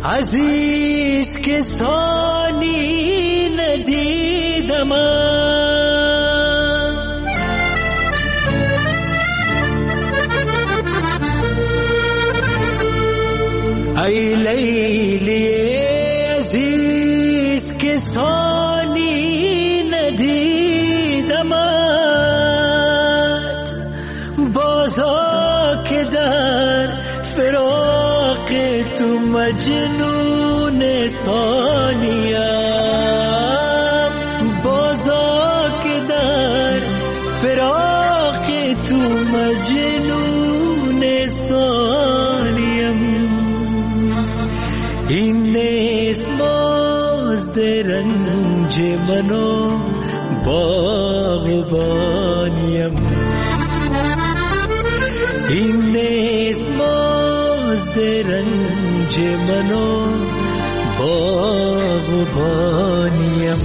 عزیز که ثانی ندیدم ای لیلی عزیز که ثانی ندیدم بازا که در فراق تو مجنون ثانیم بازا که در فراق تو مجنون ثانیم این نیست مزد رنج منو باغبانیم این نیست مزد رنج منو باغبانیم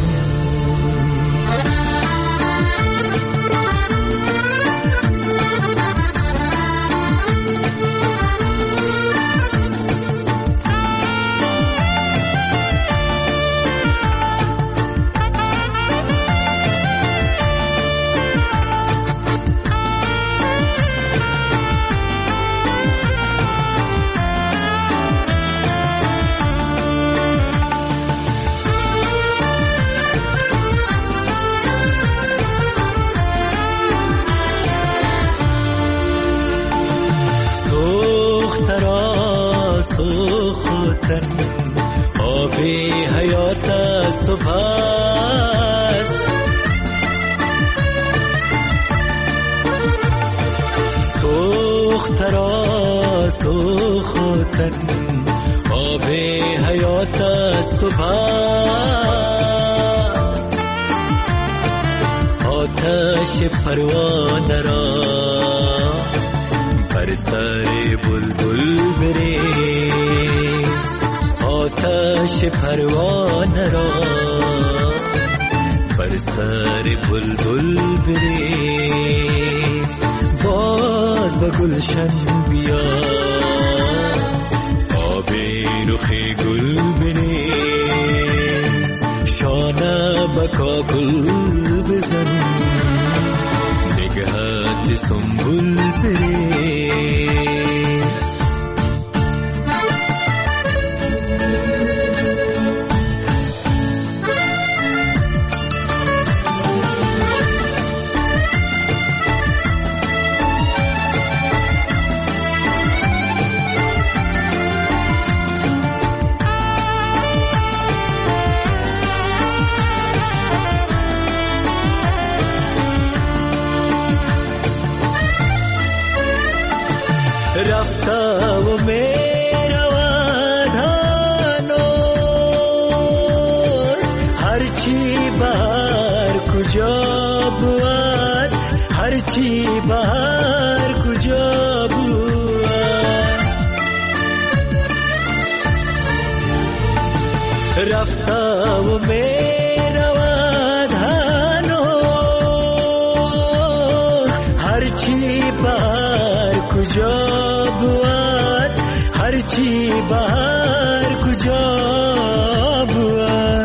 آب حیات است و پس سوخترا سوختن آب حیات است و پس آتش پروانه را بر سر بلبل بریز آتش پروانه را بر سر بلبل بریز باز به گلشن بیا آب رخ گل بریز شانه به کاکل بزن نگهت سنبل بریز رفته و میرود هنوز هرچی بهر کجا بود هرچی بهر کجا بود رفته و میرود هنوز هرچی بهر کجا هرچی بهر کجا بود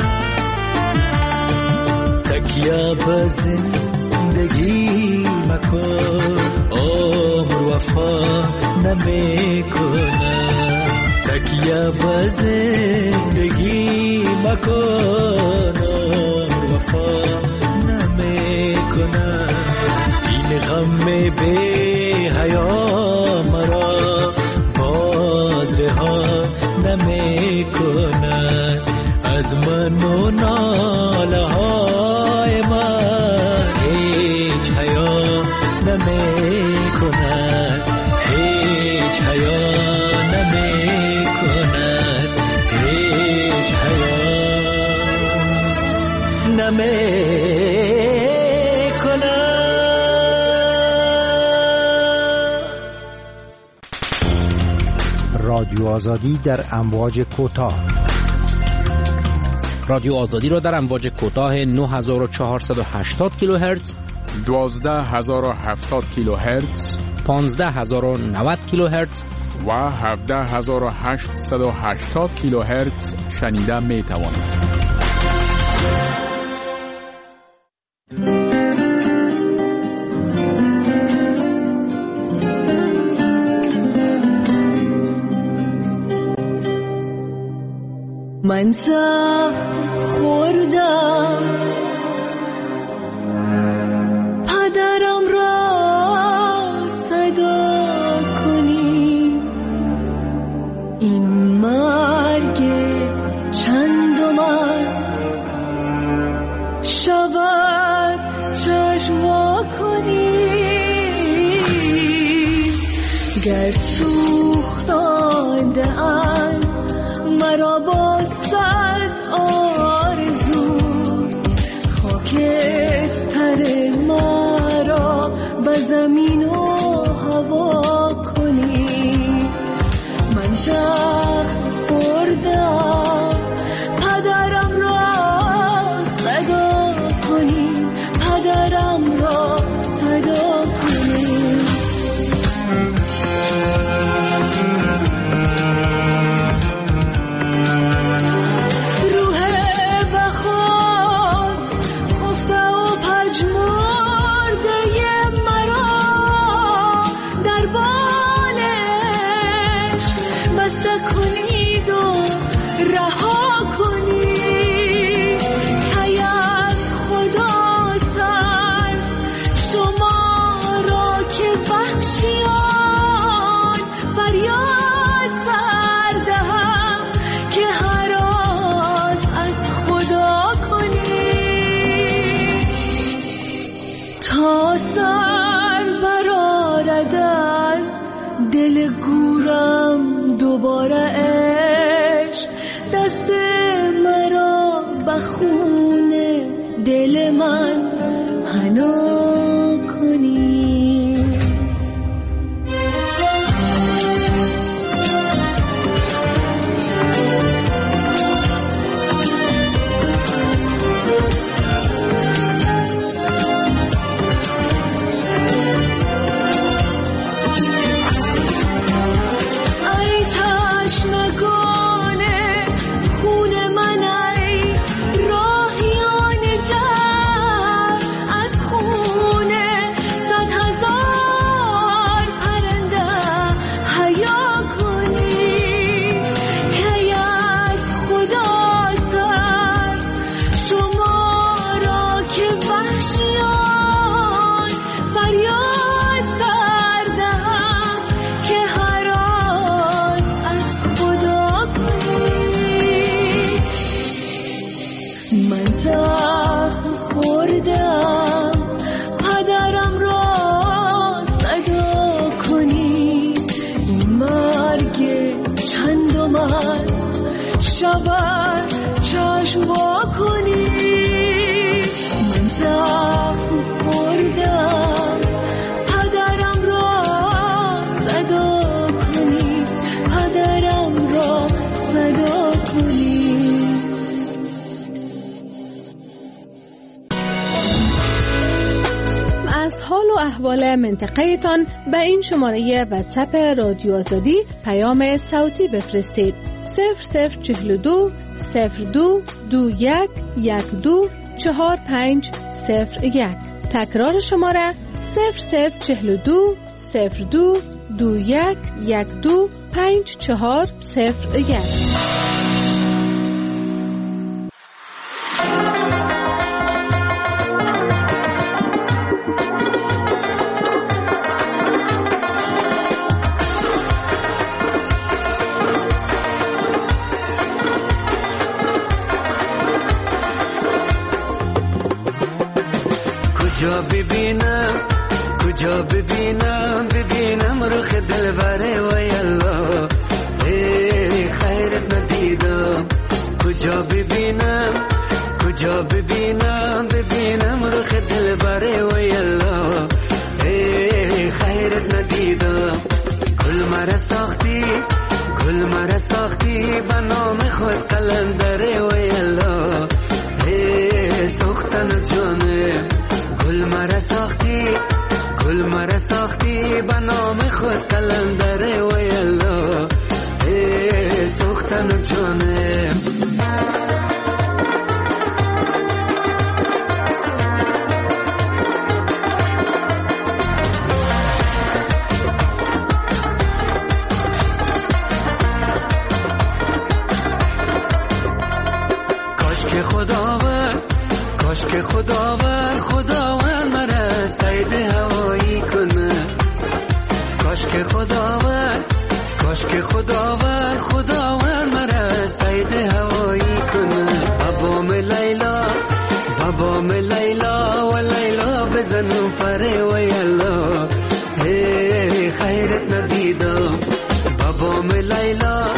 تکیه به زندگی مکن عمر وفا نمیکنه تکیه به زندگی مکن عمر وفا نمیکنه این غم بی حیا مرا نمی کند از من و ناله های من هیچ حیا نمی کند هیچ حیا نمی کند هیچ حیا نمی رادیو آزادی در امواج کوتاه. رادیو آزادی را در امواج کوتاه 9480 کیلوهرتز، 12070 کیلوهرتز، 15090 کیلوهرتز و 17880 کیلوهرتز شنیده می توانید. من سخت خوردم پدرم را صدا کنی، این مرگ چندم است شود چشم وا کنی، گر سوختانده ام مرا با صد آرزو، خاکستر مرا به زمین و هوا کنی. من سخت خوردم پدرم را صدا کنی، پدرم را صدا کنی. دل گورم دوباره عشق دست مرا به خون دل من حنا کنی. احوال منطقه تان به این شماره واتساپ رادیو آزادی پیام صوتی بفرستید. 0042 02 21 12 4501. تکرار شماره 0042 02 21 12 5401. کجا ببینم رخ دلبره و یلا خیرت ندیدم. کجا ببینم رخ دلبره و یلا خیرت ندیدم. گل مرا ساختی به نام خود قلندره و یلا سختن جانه. گل مرا ساختی به نام خود قلندره و یلا سوختن جانه خداوند مرا سید هوایی کنه کاش که خداوند مرا سید هوایی کنه بابام لیلا و لیلا بزنم پره و یلا خیرت ندیدم بابام لیلا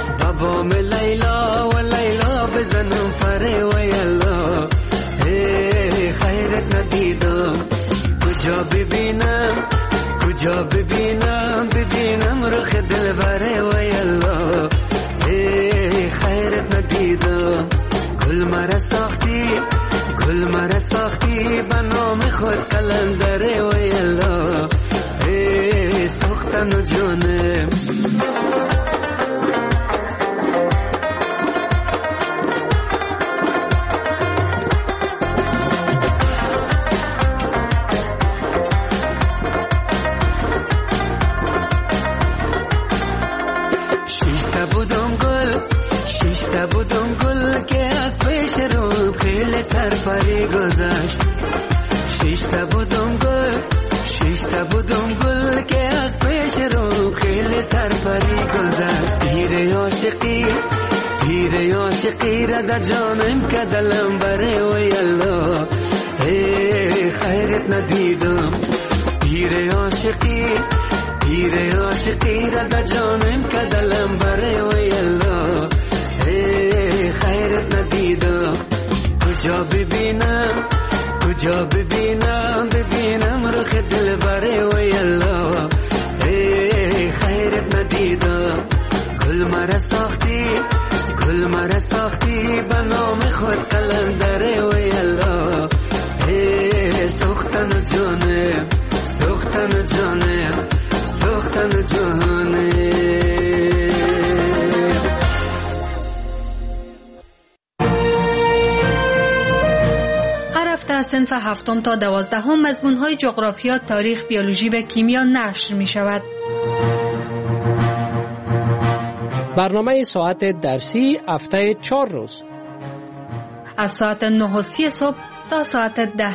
و لیلا بزنم پره و یلا خیرت ندیدم کجا ببینم رخ دلبره و یلا خیرت ندیدم گل مرا ساختی به نام خود قلندره و یلا سوختن و جانم شیشته بودم گل که از پیش رو خیلی سرپری گذشت شیشته بودم گل که از پیش رو خیلی سرپری گذشت پیر عاشقی را در جانم که دلم بره و یلا خیرت ندیدم پیر عاشقی را در جانم که دلم بره و یلا خیرت ندیدم کجا ببینم رخ دل بره و یلا خیرت ندیدم گل مرا ساختی به نام خود قلندره و یلا سوختن جانم از صنف 7 تا 12 مضمون‌های جغرافیا، تاریخ، بیولوژی و کیمیا نشر می‌شود. برنامه ساعت درسی هفته 4 روز از ساعت 9:30 صبح تا ساعت 10.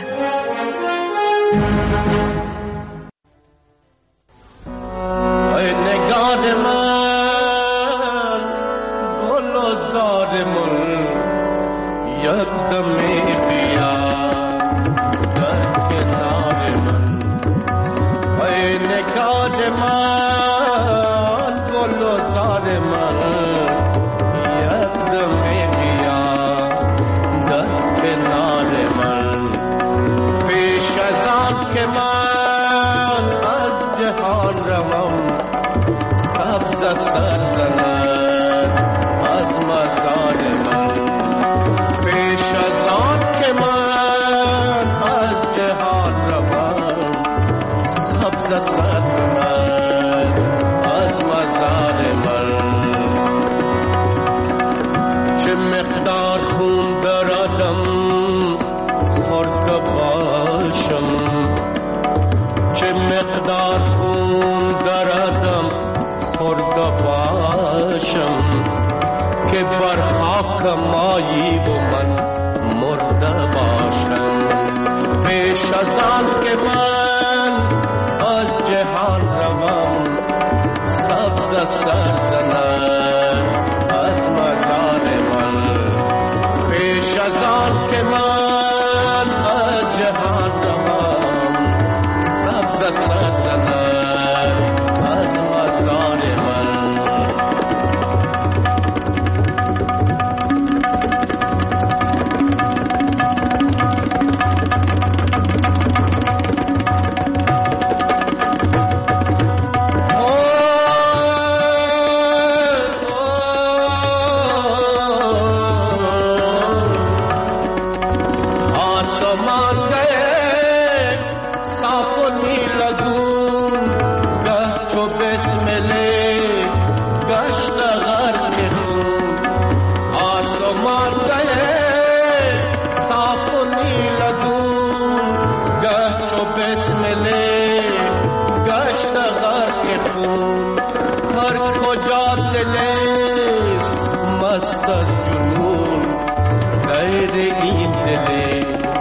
دلست مست از جنون غیر این دل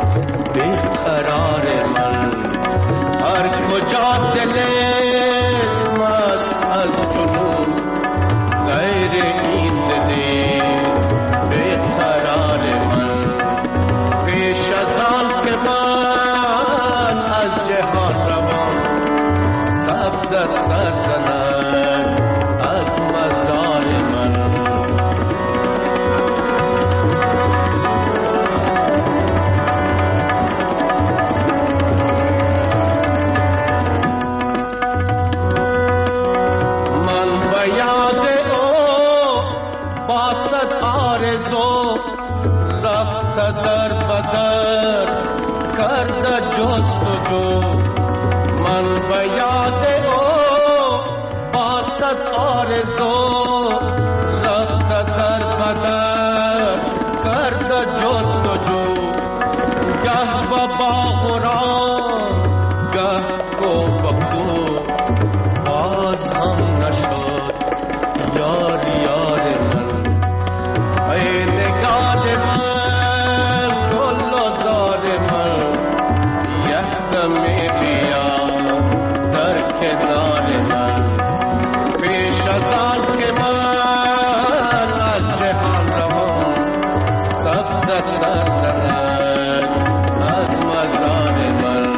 بیقرار من هر کجا دلست مست از جنون غیر این دل بیقرار من پیش از آن که من از جهان روم سبز سر زند از مزار من من به یاد او با صد آرزو رفته در بدر کرده جستجو من به یاد او با صد آرزو رفته در بدر کرده جستجو گه به باغ و راه گه کو به کو باز هم نشد یار یار من ای نگاه من گل و زار من یک دمی بیا در کنار من پیش از آن که من از جهان روم سبز سر زند از مزار من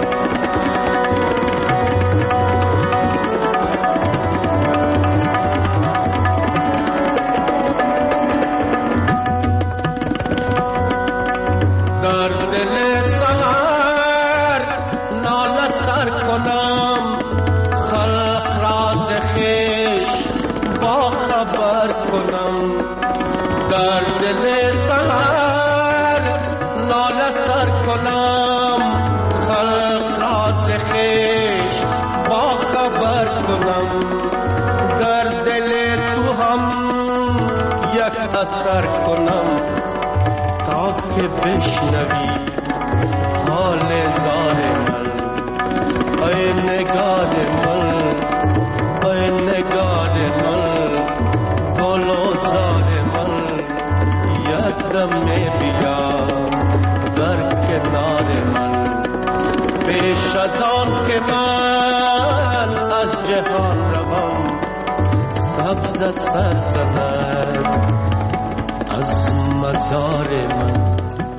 در دل سحر ناله سر کنم خلق راز خویش با خبر کنم در دل سحر ناله سر کنم خلق راز خویش با خبر کنم در دل تو هم یک اثر کنم تا که بشنوی حال زار من ای نگار من ای نگار من گل و زار من یک دم بیا در کنار من پیش از آن که من از جهان روم سبز سر زند از مزار من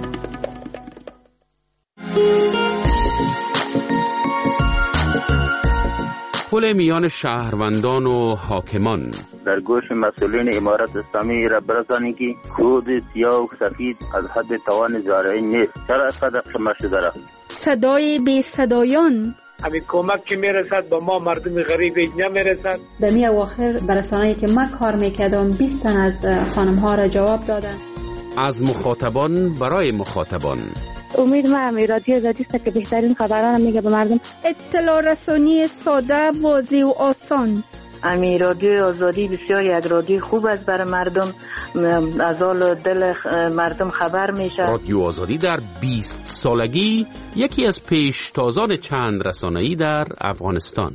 پل میان شهروندان و حاکمان در گوش مسئولین امارت اسلامی را برسانید که خود سیاه و سفید از حد توان زارعین نیست. چرا اینقدر شما شده رفت؟ صدای بی صدایان همین کمک که میرسد با ما مردم غریب نمیرسد. در می اواخر برسانه‌ای که من کار میکردم 20 تن از خانم ها را جواب دادن. از مخاطبان برای مخاطبان امید ما رادیو آزادی است که بهترین خبران میگه به مردم. اطلاع رسانی ساده، واضح و آسان. رادیو آزادی بسیار یک رادیو خوب است برای مردم، از حال دل مردم خبر میشه. رادیو آزادی در 20 سالگی یکی از پیشتازان چند رسانه‌ای در افغانستان.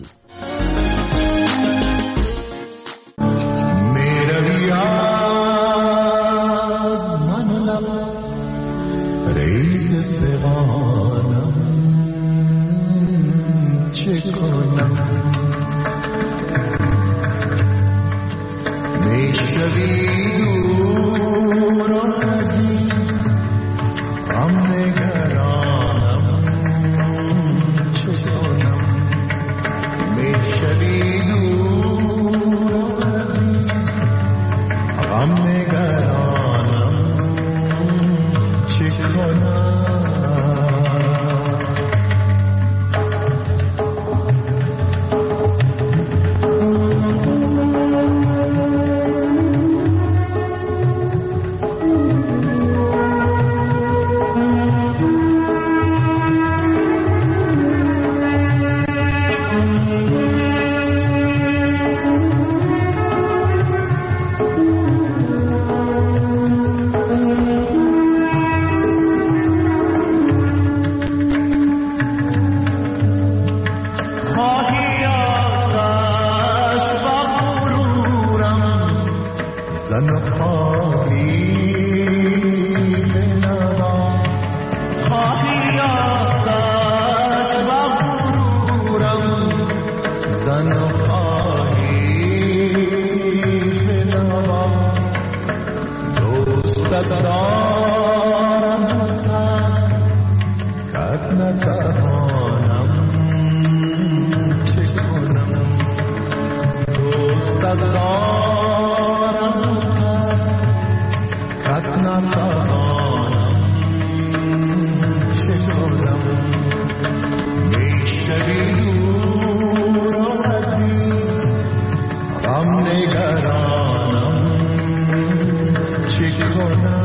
زن خواهی بنواز خواهی آتش و غرورم زن خواهی بنواز دوستت دارم کت نتوانم چه کنم دوستت دارم کت نتوانم چه کنم میشوی دور و عزیز غم نگرانم چه کنم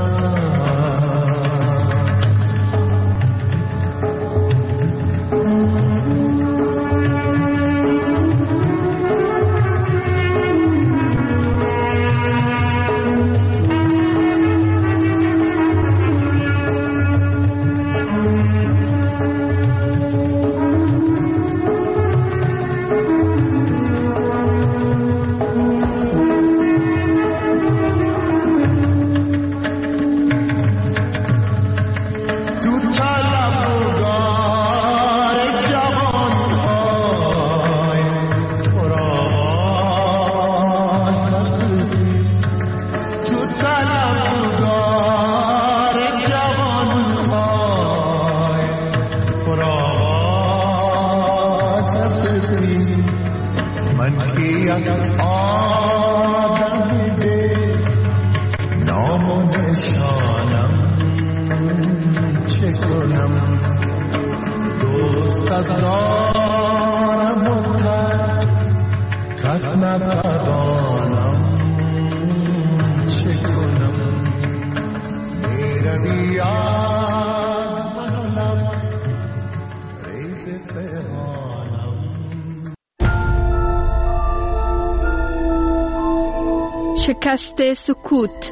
شکست سکوت.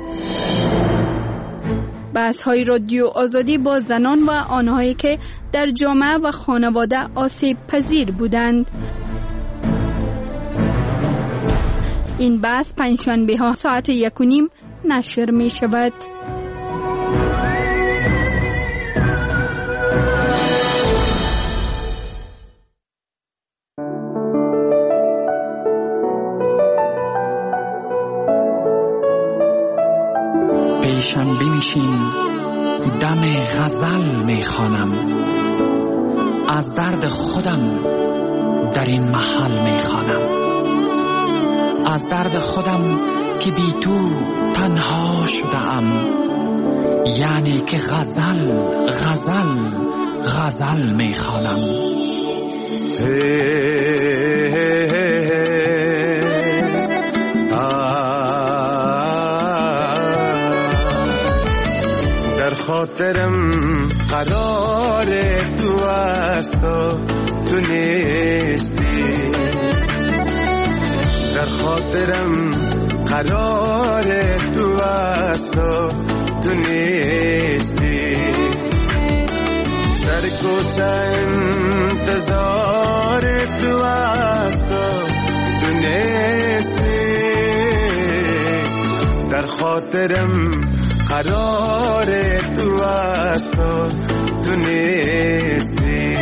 بحث‌های رادیو آزادی با زنان و آنهایی که در جامعه و خانواده آسیب پذیر بودند. این بحث پنجشنبه ها ساعت 1:30 نشر می شود. پیشم بنشین دم غزل میخوانم از درد خودم در این محل میخوانم از درد خودم که بی تو تنها شدم یعنی که غزل غزل غزل میخوانم خاطرم قرار تو است تو نیستی در خاطرم قرار تو است تو نیستی در کوچه انتظار تو است تو نیستی در خاطرم قرار تو است تو نیستی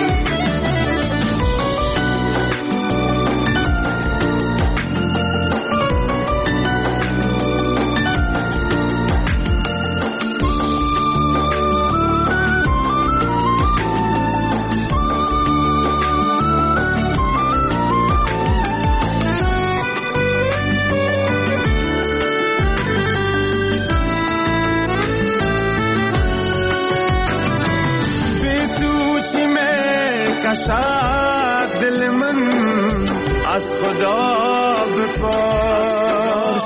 کشد دل من از خدا بپرس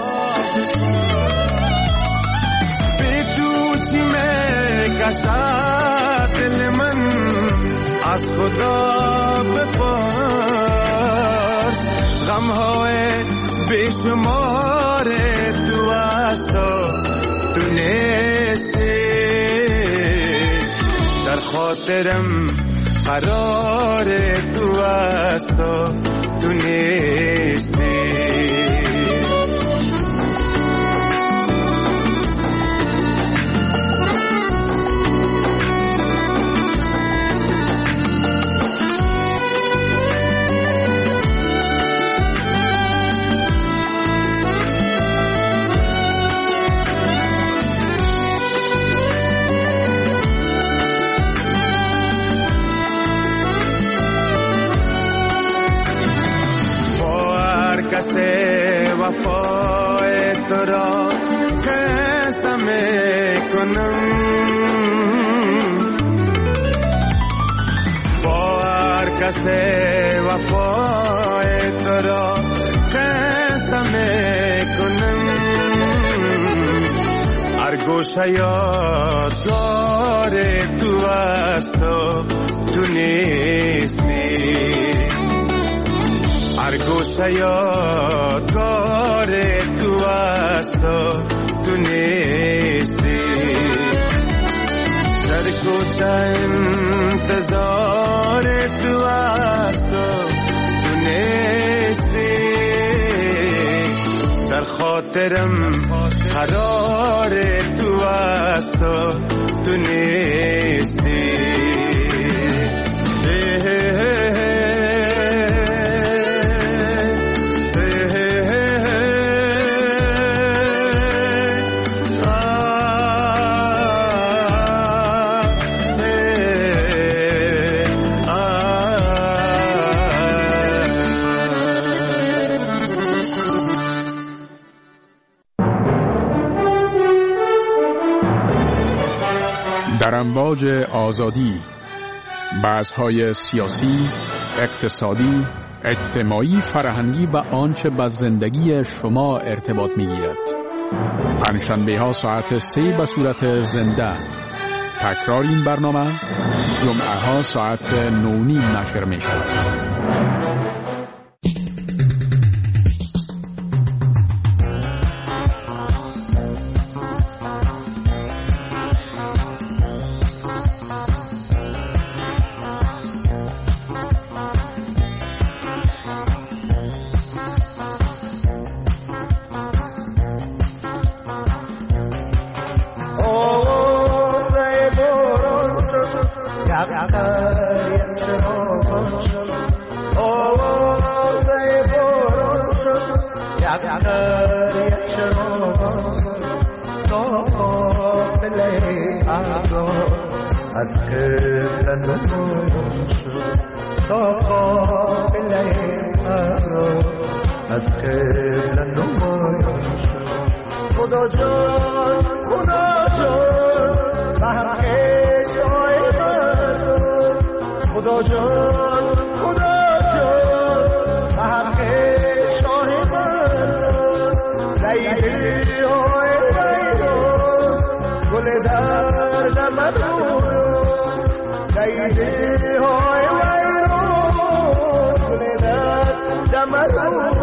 بی تو چی می کشد دل من از خدا بپرس غمهای بیشمار تو است تو نیستی در خاطرم قرار تو است تو نیستی مثل وفای تو را قسم میکنم هر گوشه یادگار تو است و تو نیستی هر گوشه یادگار تو است و تو نیستی در کوچه انتظار تو است و تو نیستی در خاطرم قرار تو است و تو نیستی در امواج آزادی بحث‌های سیاسی، اقتصادی، اجتماعی، فرهنگی و آنچه به زندگی شما ارتباط می‌گیرد. پنجشنبه‌ها ساعت 3 به صورت زنده. تکرار این برنامه جمعه‌ها ساعت 9:30 نشر می‌شود. از قبل نمون شد تا قابل ابرو از قبل نمون شد خدا جان به حق شای مردم خدا جان به حق شای مردم لیلی های لیلا گل درد من لیلی های لیلا گل درد من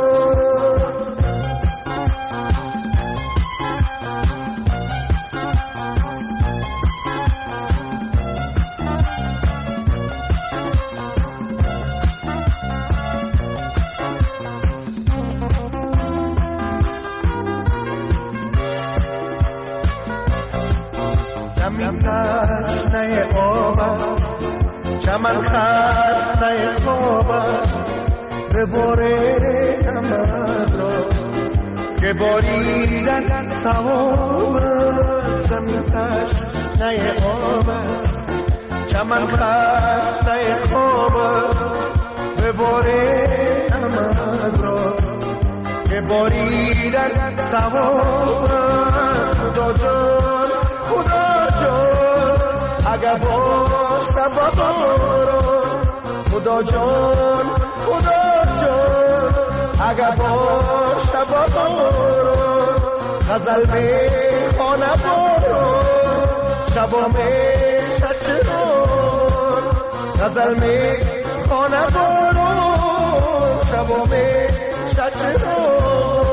زمین تشنه آب چمن خسته خواب بباره نمد را که باریدن ثواب زمین تشنه آب چمن خسته خواب بباره نمد را که باریدن ثواب خدا جان اگر باشم خدا جان اگر باشم غزل میخوانم شبا میشد چرا غزل میخوانم شبا میشد چرا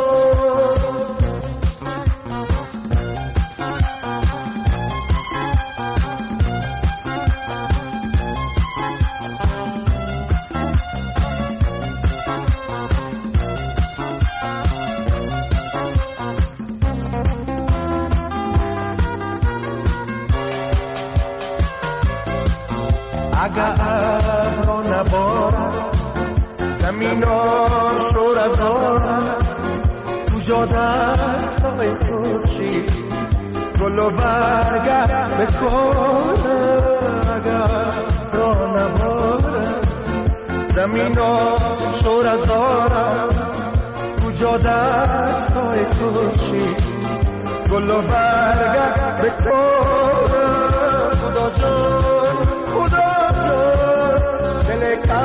اگر ابرو نبارد زمین شور از آرد تو جا دستای خورشید گل و برگرد بکنه اگر ابرو نبارد زمین شور از آرد تو جا دستای خورشید گل و برگرد بکنه خدا جان دل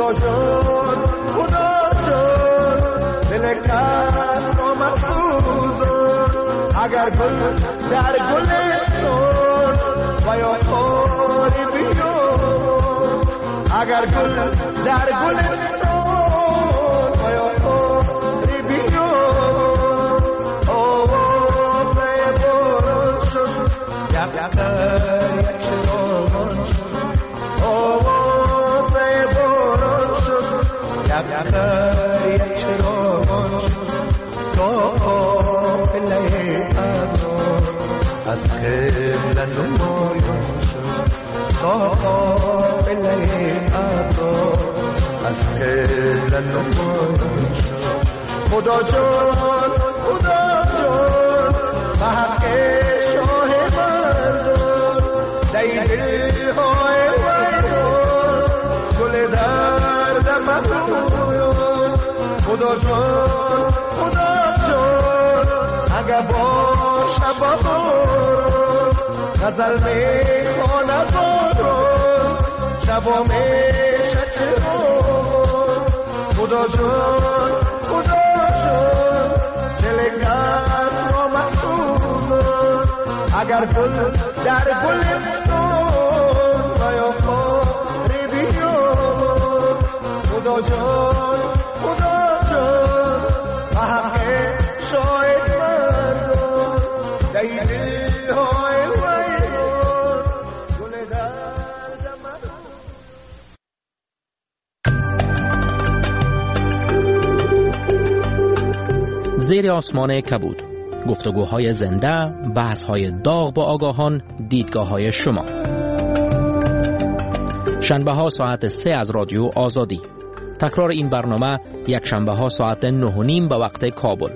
خدا جان دل کس را مفروزان اگر گل در گلستان و یا خاری بیان اگر گل در گلستان و یا خاری بیان آواز باران شد یقدر یک شرامان شد آواز باران شد یقدر یک شرامان شد تا قافله ابرار از قبله نمایان شد تا قافله ابرار از قبله نمایان شد خدا جان به حق شاه مردان دی دلهای ویران گل درد مخویان خدا جان اگر باشه باران غزل میخوانه باران شبا میشه چران خدا جان دل کس را مخصوصان اگر گل در گلستان و یا خاری بیان خدا جان به حق شاید مردان دی دلهای ویران گل درد مردان. زیر آسمان کبود، گفتگوهای زنده، بحث‌های داغ با آگاهان، دیدگاه‌های شما. شنبه‌ها ساعت 3 از رادیو آزادی. تکرار این برنامه یک شنبه‌ها ساعت 9:30 به وقت کابل.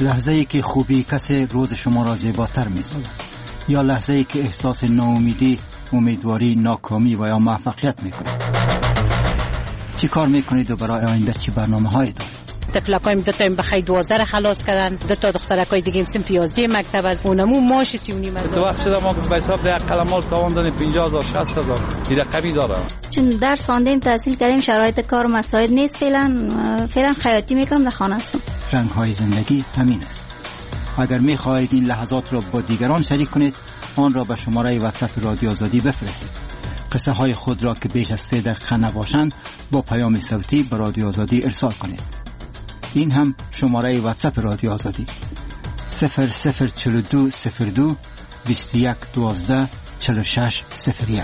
لحظه‌ای که خوبی کسی روز شما را زیباتر می‌سازد، یا لحظه‌ای که احساس ناامیدی، امیدواری، ناکامی و یا موفقیت می‌کنید. چی کار می‌کنید و برای آینده چی برنامه‌هایی دارید؟ تفلکایم دو تا بخیر 12 خلاص کردن، دو تا دخترکای دیگه صنف 11 مکتب از اونمو ماش 39 هزار. تو وقت شده ما به حساب ده قلمال تاوان دادیم 50000 60000 این رقمی داره. چون درس خواندیم تحصیل کردیم شرایط کار مساعد نیست، فعلا خیاطی میکنم در خانه هستم. رنگ‌های زندگی همین است. اگر می‌خواهید این لحظات را با دیگران شریک کنید، آن را به شماره واتساپ رادیو آزادی بفرستید. قصه های خود را که بیش از 3 دقیقه نباشند با پیام صوتی به رادیو آزادی ارسال کنید. این هم شماره واتساپ رادیو آزادی 004202 21 12 46 01.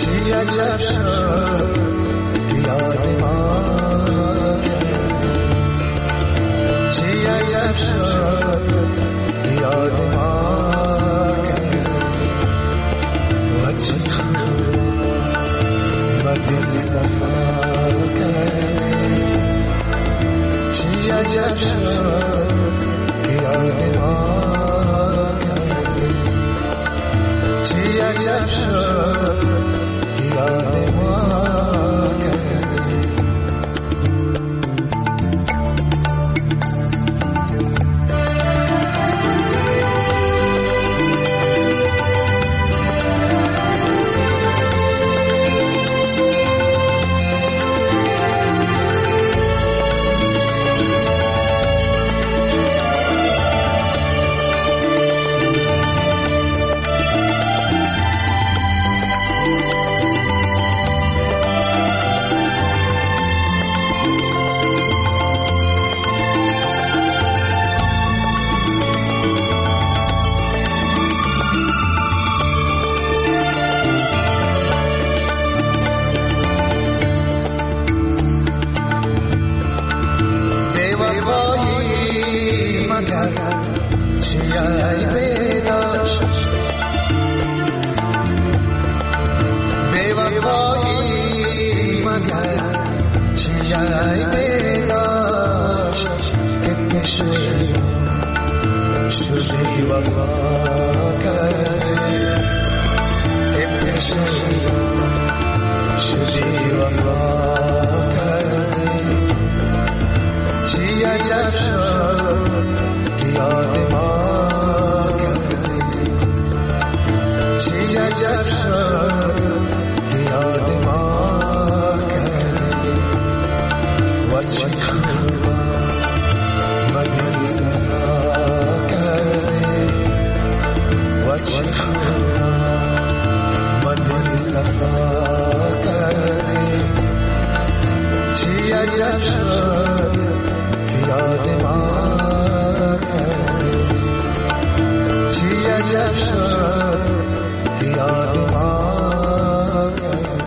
چی عجب شد که یاد ما کردی چی عجب شد که یاد ما کردی و چی خوب و دل صفا کردی چی عجب شد که یاد ما چی عجب شد که یاد ما کردی چی عجب شد